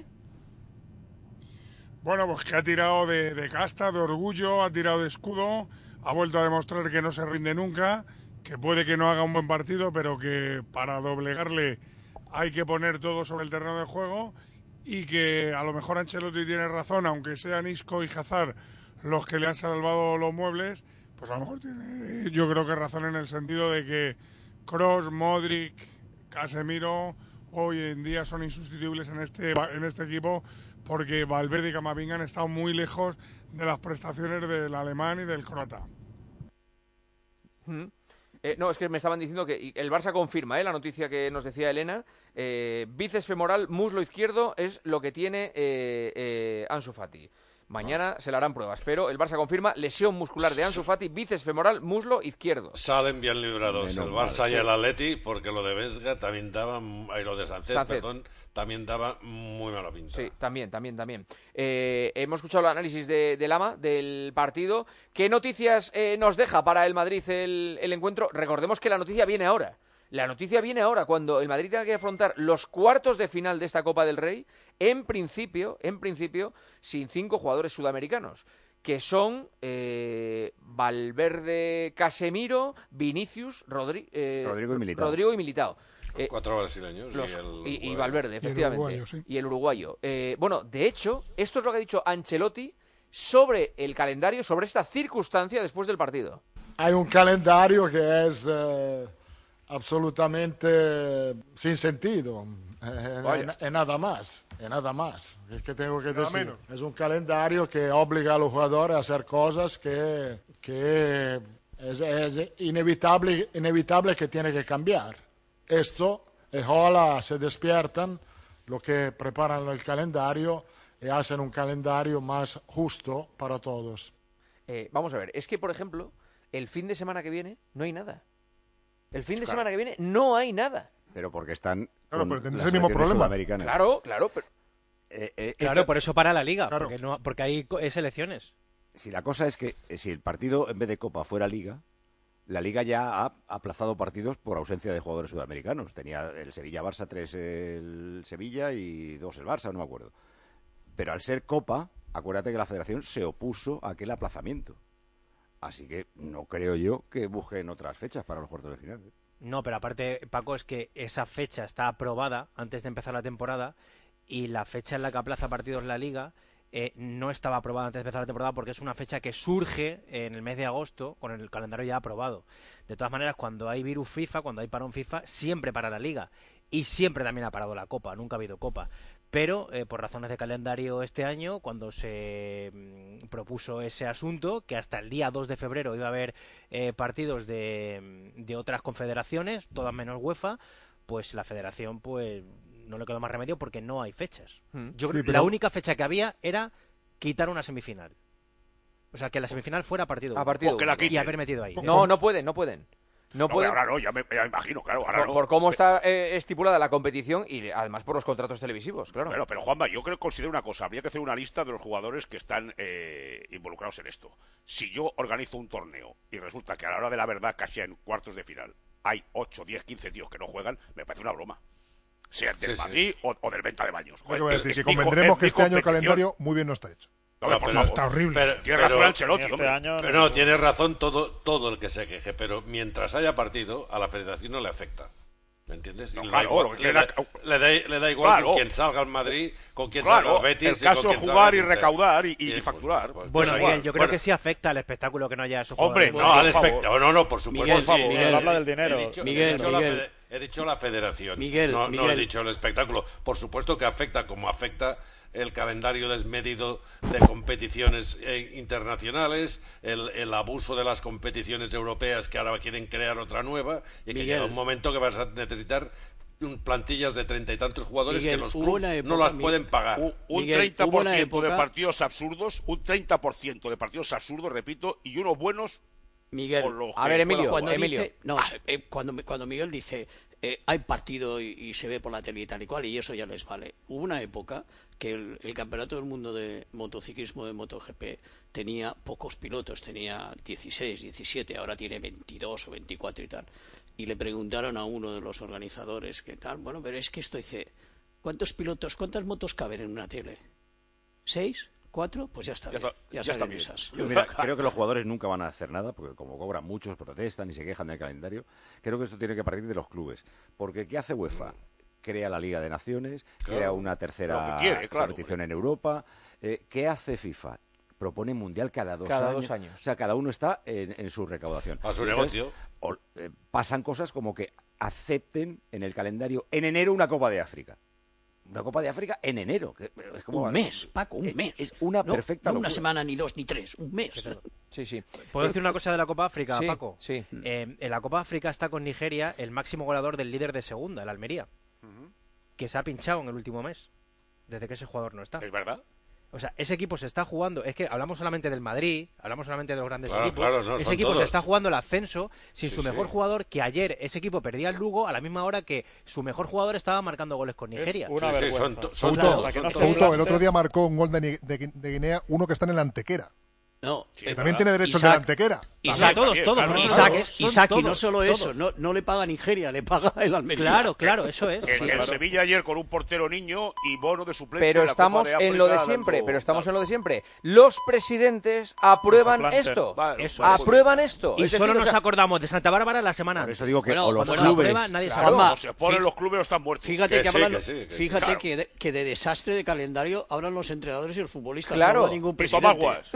Bueno, pues que ha tirado de, de casta, de orgullo, ha tirado de escudo, ha vuelto a demostrar que no se rinde nunca, que puede que no haga un buen partido, pero que para doblegarle hay que poner todo sobre el terreno de juego y que a lo mejor Ancelotti tiene razón, aunque sean Isco y Hazard los que le han salvado los muebles, pues a lo mejor tiene, yo creo que razón en el sentido de que Kroos, Modric, Casemiro hoy en día son insustituibles en este en este equipo porque Valverde y Camavinga han estado muy lejos de las prestaciones del alemán y del croata. Mm. Eh, no, es que me estaban diciendo que el Barça confirma, ¿eh? La noticia que nos decía Elena, eh, bíceps femoral, muslo izquierdo es lo que tiene eh, eh, Ansu Fati. Mañana se le harán pruebas, pero el Barça confirma lesión muscular de Ansu Fati, bíceps femoral, muslo izquierdo. Salen bien librados Menos el mal, Barça sí. y el Atleti, porque lo de Vesga también daba, ay, lo de Sancet, Sancet. perdón, también daba muy mala pinta. Sí, también, también, también. Eh, hemos escuchado el análisis de, de Lama del partido. ¿Qué noticias eh, nos deja para el Madrid el, el encuentro? Recordemos que la noticia viene ahora. La noticia viene ahora, cuando el Madrid tenga que afrontar los cuartos de final de esta Copa del Rey, en principio, en principio, sin cinco jugadores sudamericanos, que son eh, Valverde, Casemiro, Vinicius, Rodri, eh, Rodrigo y Militao. Rodrigo y Militao. Los cuatro brasileños los, y, el y, y Valverde, efectivamente. Y el uruguayo, sí. Y el uruguayo. Eh, bueno, de hecho, esto es lo que ha dicho Ancelotti sobre el calendario, sobre esta circunstancia después del partido. Hay un calendario que es... Uh... absolutamente sin sentido. Es nada más, es nada más. Es que tengo que decir. Es un calendario que obliga a los jugadores a hacer cosas que, que es, es inevitable, inevitable que tiene que cambiar. Esto, ojalá se despiertan lo que preparan el calendario y hacen un calendario más justo para todos. Eh, vamos a ver, es que, por ejemplo, el fin de semana que viene no hay nada. El fin de Claro. semana que viene no hay nada. Pero porque están Claro, con pero tenéis las el mismo selecciones problema. sudamericanas. Claro, claro, pero... Eh, eh, Claro, esta- por eso para la liga, Claro. porque, no, porque hay co- es elecciones. Si la cosa es que eh, si el partido en vez de Copa fuera Liga, la Liga ya ha aplazado partidos por ausencia de jugadores sudamericanos. Tenía el Sevilla-Barça, tres el Sevilla y dos el Barça, no me acuerdo. Pero al ser Copa, acuérdate que la Federación se opuso a aquel aplazamiento. Así que no creo yo que busquen otras fechas para los cuartos de final. No, pero aparte, Paco, es que esa fecha está aprobada antes de empezar la temporada y la fecha en la que aplaza partidos la Liga eh, no estaba aprobada antes de empezar la temporada porque es una fecha que surge en el mes de agosto con el calendario ya aprobado. De todas maneras, cuando hay virus FIFA, cuando hay parón FIFA, siempre para la Liga. Y siempre también ha parado la Copa, nunca ha habido Copa. Pero eh, por razones de calendario este año, cuando se mm, propuso ese asunto, que hasta el día dos de febrero iba a haber eh, partidos de, de otras confederaciones, todas menos UEFA, pues la federación pues no le quedó más remedio porque no hay fechas. Mm. Yo Sí, creo que pero- la única fecha que había era quitar una semifinal. O sea, que la semifinal fuera a partido A único. partido O que la único. quiten. Y haber metido ahí. No, no pueden, no pueden. No No, pueden. ahora no, ya me, ya me imagino, claro. Ahora Por, no. por cómo está eh, estipulada la competición y además por los contratos televisivos, claro. Bueno, pero Juanma, yo creo que considero una cosa. Habría que hacer una lista de los jugadores que están eh, involucrados en esto. Si yo organizo un torneo y resulta que a la hora de la verdad, casi en cuartos de final, hay ocho, diez, quince tíos que no juegan, me parece una broma. Sea del Sí, sí. Madrid o, o del Venta de Baños. Lo que voy a decir, Es que mi co- convendremos es que mi este año el competición. calendario muy bien no está hecho. No, No, por pero- favor. Está horrible. Pero- Tiene pero- razón Ancelotti, Este hombre. año Pero no, tiene razón todo, todo el que se queje, pero mientras haya partido, a la federación no le afecta. ¿Me entiendes? Y No, le, claro, da igual, lo que le, queda- da, le da- le da igual Claro. con quien salga al Madrid, con quien Claro, salga al Betis. el y caso con es quien jugar salga y quien sea. recaudar y- y pues- facturar. pues- Bueno, pues Miguel, igual. yo creo Bueno, que sí afecta al espectáculo que no haya esos Hombre, jugadores. no, al por favor. espectáculo, no, no, por supuesto. Miguel, sí, Miguel, Miguel, habla del dinero. He dicho, Miguel, he dicho la Miguel. fede- he dicho la federación. Miguel, no, no Miguel. he dicho el espectáculo. Por supuesto que afecta, como afecta el calendario desmedido de competiciones eh, internacionales, el, el abuso de las competiciones europeas que ahora quieren crear otra nueva y que Miguel. llega un momento que vas a necesitar un- plantillas de treinta y tantos jugadores Miguel, que los hubo clubes una no época, las Mi- pueden pagar. Un, un Miguel, treinta hubo por una ciento de época- partidos absurdos, un treinta por ciento de partidos absurdos, repito, y unos buenos. Miguel, Con los A que ver, Emilio, puedan cuando jugar. Emilio. dice, no, eh, cuando, cuando Miguel dice eh, hay partido y, y se ve por la tele y tal y cual, y eso ya les vale. Hubo una época que el, el campeonato del mundo de motociclismo de MotoGP tenía pocos pilotos, tenía dieciséis, diecisiete, ahora tiene veintidós o veinticuatro y tal. Y le preguntaron a uno de los organizadores que tal, bueno, pero es que esto dice, ¿cuántos pilotos, cuántas motos caben en una tele? ¿Seis? ¿Cuatro? Pues ya está Ya bien, está- ya ya está salen bien. esas. Yo, mira, creo que los jugadores nunca van a hacer nada, porque como cobran muchos, protestan y se quejan del calendario. Creo que esto tiene que partir de los clubes. Porque ¿qué hace UEFA? Crea la Liga de Naciones, Claro. crea una tercera Lo que quiere, claro. competición en Europa. Eh, ¿Qué hace FIFA? Propone mundial cada dos Cada años. dos años. O sea, cada uno está en, en su recaudación. A su Y entonces, negocio. o- eh, pasan cosas como que acepten en el calendario en enero una Copa de África. Una Copa de África en enero. que es como- Un mes, Paco, un es- mes. Es una No, perfecta no una locura. semana, ni dos, ni tres, un mes. Sí, sí. ¿Puedo decir una cosa de la Copa África, Sí, Paco? sí. Eh, en la Copa África está con Nigeria el máximo goleador del líder de segunda, el Almería, que se ha pinchado en el último mes, desde que ese jugador no está. Es verdad. O sea, ese equipo se está jugando. Es que hablamos solamente del Madrid, hablamos solamente de los grandes Claro, equipos. claro, no, ese son equipo todos. se está jugando el ascenso sin Sí, su mejor sí. jugador, que ayer ese equipo perdía el Lugo a la misma hora que su mejor jugador estaba marcando goles con Nigeria. Es una Sí, sí, vergüenza. son to- son Hasta todos, que no son se todos. plante- el otro día marcó un gol de, Ni- de- de Guinea, uno que está en el Antequera. No, Que eh, también tiene derecho Isaac- de Antequera. Isaac, todos, también, todos, claro, por eso Isaac, digo, son Isaac, y todos, no solo todos. eso, no, no le paga Nigeria, le paga el Almería. Claro, claro, eso es. En Sí, el claro. Sevilla ayer con un portero niño y Bono de suplente. Pero en la estamos Copa de en lo de África siempre, dando- pero estamos en lo de siempre. Los presidentes aprueban Los suplantes. esto. Vale, Eso vale, es. Aprueban esto. Y Es decir, solo o nos sea, acordamos de Santa Bárbara la semana Por antes. eso digo que Bueno, o los cuando la clubes... prueba, nadie Claro, sabe. Juanma, como se ponen fí- los clubes están muertos. Fíjate Que que, sí, hablan, que sí, que sí. fíjate Claro. que, de, que de desastre de calendario hablan los entrenadores y el futbolista. Claro. No habla ningún Y Tomás presidente. Guas. Claro,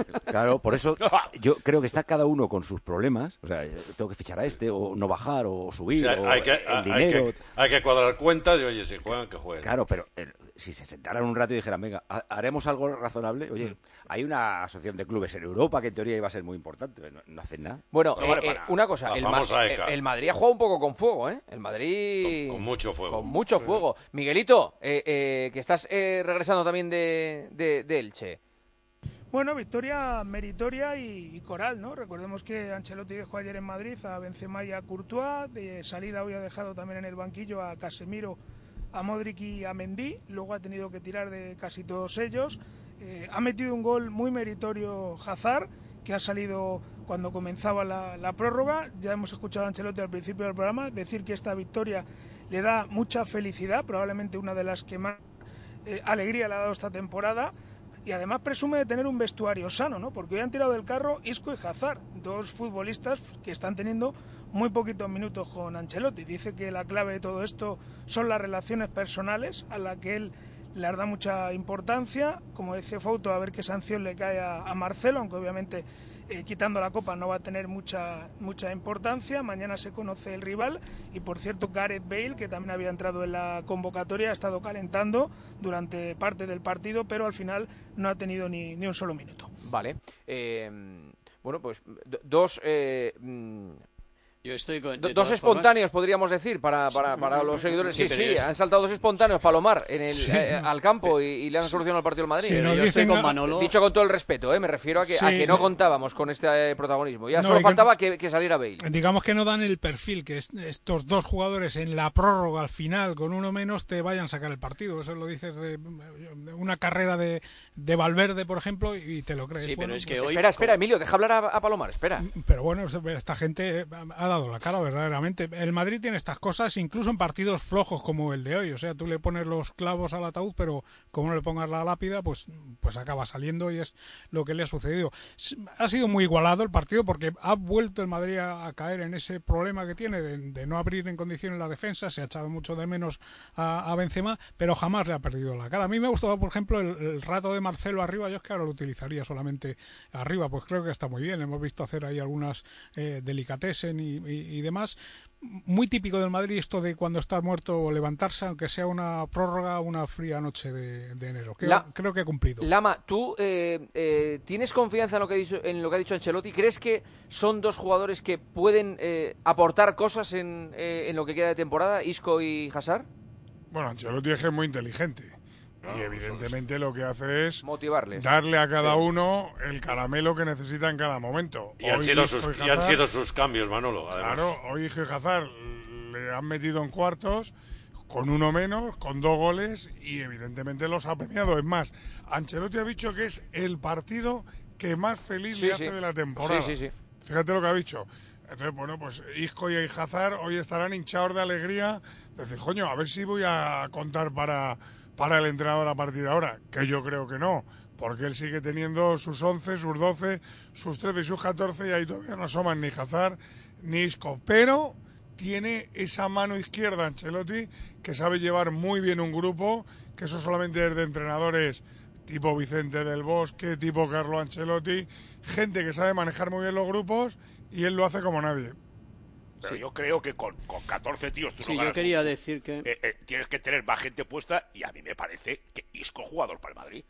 Claro, por eso yo creo que está cada uno con sus problemas. O sea, tengo que fichar a este, o no bajar, o subir, O sea, o hay que, el hay dinero. que- hay que cuadrar cuentas y, oye, si juegan, que jueguen. Claro, pero eh, si se sentaran un rato y dijeran, venga, ha- haremos algo razonable. Oye, hay una asociación de clubes en Europa que en teoría iba a ser muy importante. No, no hacen nada. Bueno, No eh, vale eh, para una cosa, la el, Ma- famosa eh, ECA. el Madrid ha jugado un poco con fuego, ¿eh? El Madrid... Con, con mucho fuego. Con mucho fuego. Miguelito, eh, eh, que estás eh, regresando también de, de, de Elche. Bueno, victoria meritoria y, y coral, ¿no? Recordemos que Ancelotti dejó ayer en Madrid a Benzema y a Courtois, de salida hoy ha dejado también en el banquillo a Casemiro, a Modric y a Mendy, luego ha tenido que tirar de casi todos ellos. Eh, ha metido un gol muy meritorio Hazard, que ha salido cuando comenzaba la, la prórroga. Ya hemos escuchado a Ancelotti al principio del programa decir que esta victoria le da mucha felicidad, probablemente una de las que más eh, alegría le ha dado esta temporada. Y además presume de tener un vestuario sano, ¿no? Porque hoy han tirado del carro Isco y Hazard, dos futbolistas que están teniendo muy poquitos minutos con Ancelotti. Dice que la clave de todo esto son las relaciones personales, a la que él les da mucha importancia. Como decía Fouto, a ver qué sanción le cae a, a Marcelo, aunque obviamente eh, quitando la Copa no va a tener mucha mucha importancia. Mañana se conoce el rival y, por cierto, Gareth Bale, que también había entrado en la convocatoria, ha estado calentando durante parte del partido, pero al final no ha tenido ni, ni un solo minuto. Vale. Eh, bueno, pues do- dos... Eh, mm, Yo estoy con, do- de dos todas espontáneos, formas- podríamos decir, para, para, para los seguidores. Sí, Sí, sí, pero es- han saltado dos espontáneos, Palomar, en el, Sí. eh, al campo y, y le han solucionado el partido al Madrid. Sí, Pero yo estoy con Manolo. Dicho con todo el respeto, eh, me refiero a que, a Sí, que sí. no contábamos con este eh, protagonismo. Ya No, solo y que- faltaba que, que saliera Bale. Digamos que no dan el perfil que es- estos dos jugadores en la prórroga al final con uno menos te vayan a sacar el partido. Eso lo dices de, de una carrera de, de Valverde, por ejemplo, y te lo crees. Sí, pero Bueno, es que pues- hoy- Espera, espera, Emilio, deja hablar a, a Palomar, espera. Pero bueno, esta gente ha dado la cara verdaderamente. El Madrid tiene estas cosas incluso en partidos flojos como el de hoy. O sea, tú le pones los clavos al ataúd, pero como no le pongas la lápida, pues, pues acaba saliendo y es lo que le ha sucedido. Ha sido muy igualado el partido porque ha vuelto el Madrid a, a caer en ese problema que tiene de, de no abrir en condiciones la defensa. Se ha echado mucho de menos a, a Benzema, pero jamás le ha perdido la cara. A mí me ha gustado, por ejemplo, el, el rato de Marcelo arriba. Yo es que ahora lo utilizaría solamente arriba, pues creo que está muy bien. Hemos visto hacer ahí algunas eh, delicatessen y, y, y demás. Muy típico del Madrid esto de cuando está muerto levantarse, aunque sea una prórroga, una fría noche de, de enero. Creo, La- creo que ha cumplido. Lama, ¿tú eh, eh, tienes confianza en lo, que ha dicho, en lo que ha dicho Ancelotti? ¿Crees que son dos jugadores que pueden eh, aportar cosas en, eh, en lo que queda de temporada, Isco y Hazard? Bueno, Ancelotti es que es muy inteligente. Y evidentemente lo que hace es motivarles, darle a cada uno el caramelo que necesita en cada momento. Y han, Hoy sido Isco sus, y y han Hazard- sido sus cambios, Manolo. Además. Claro, hoy Isco y Hazard le han metido en cuartos con uno menos, con dos goles y evidentemente los ha premiado. Es más, Ancelotti ha dicho que es el partido que más feliz Sí, le sí. hace de la temporada. Sí, sí, sí. Fíjate lo que ha dicho. Entonces, bueno, pues Isco y Hazard hoy estarán hinchados de alegría. Decir, coño, a ver si voy a contar para, para el entrenador a partir de ahora. Que yo creo que no. Porque él sigue teniendo sus once, sus doce, sus trece y sus catorce. Y ahí todavía no asoman ni Hazard ni Isco. Pero tiene esa mano izquierda Ancelotti que sabe llevar muy bien un grupo. Que eso solamente es de entrenadores tipo Vicente del Bosque, tipo Carlo Ancelotti. Gente que sabe manejar muy bien los grupos. Y él lo hace como nadie. Pero yo creo que con, con catorce tíos tú Sí, no yo ganas quería un- decir que... eh, eh, tienes que tener más gente puesta y a mí me parece que Isco jugador para el Madrid.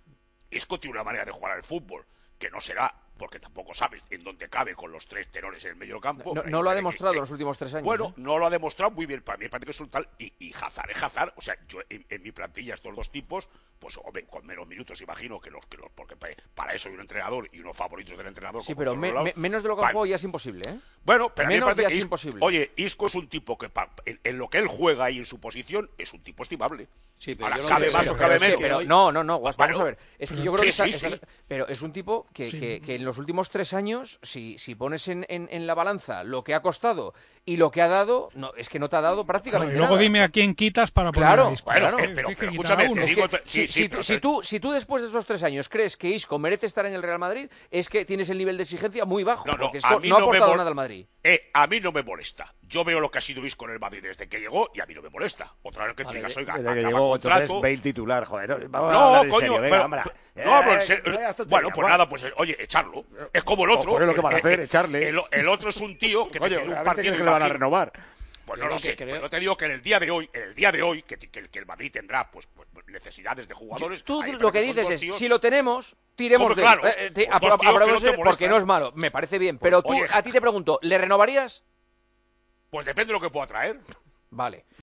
Isco tiene una manera de jugar al fútbol que no será, porque tampoco sabes en dónde cabe con los tres tenores en el medio campo. No, Pero no hay lo ha que- demostrado que- en los últimos tres años. Bueno, ¿eh? no lo ha demostrado muy bien. Para mí me parece que es un tal. Y, y Hazard es Hazard. O sea, yo en, en mi plantilla, estos dos tipos, pues hombre, con menos minutos, imagino que los. que los Porque pa- para eso hay un entrenador y unos favoritos del entrenador. Sí, como pero por me- otro lado. me- menos de lo que Pa- ha jugado ya es imposible, ¿eh? Bueno, pero a mí me menos parece ya que es Isco- imposible. Oye, Isco es un tipo que pa- en, en lo que él juega y en su posición es un tipo estimable. Sí, pero Ahora, yo lo cabe que- más pero- o cabe Pero es que- menos. pero no, no, no, Guas, vamos Bueno, a ver. Es que pero- yo creo que sí, está- sí, está- sí. pero es un tipo que, Sí. que, que en los últimos tres años, si, si pones en, en, en la balanza lo que ha costado y lo que ha dado, no, es que no te ha dado prácticamente y luego nada. dime a quién quitas para poner Claro, a Isco. bueno, Es que eh, tienes pero- que pero quitar escúchame, a uno. te digo- te- si, sí, sí, si- pero- si tú, si tú después de esos tres años crees que Isco merece estar en el Real Madrid, es que tienes el nivel de exigencia muy bajo, No, no, porque a Isco mí no ha no me aportado mol- nada al Madrid. Eh, a mí no me molesta. Yo veo lo que ha sido Isco en el Madrid desde que llegó y a mí no me molesta. Otra vez que tú vale, digas, oiga, desde que llegó, entonces Bale titular, joder. No, vamos no a hablar en coño, serio, venga, pero, hombre. no hablo en Eh, serio. no digas tonterías, Bueno, pues Juan. nada, pues oye, echarlo. Es como el otro. Pues es lo que van a el- hacer, el- echarle. El, el otro es un tío que Oye, te tiene a un ver, ¿te partido. crees que le van a imagino- renovar? Pues Yo no lo lo que sé, creo- pero te digo que en el día de hoy, en el día de hoy, que, que, que el Madrid tendrá pues, pues necesidades de jugadores. Tú ahí me lo que parece son dices dos es, tíos- si lo tenemos, tiremos Hombre, de él. claro, Eh, eh, te- son apro- dos tíos que aprobemos no te él porque molestan. no es malo, me parece bien. Pero tú, oye, a ti te pregunto, ¿le renovarías? Pues depende de lo que pueda traer. Vale.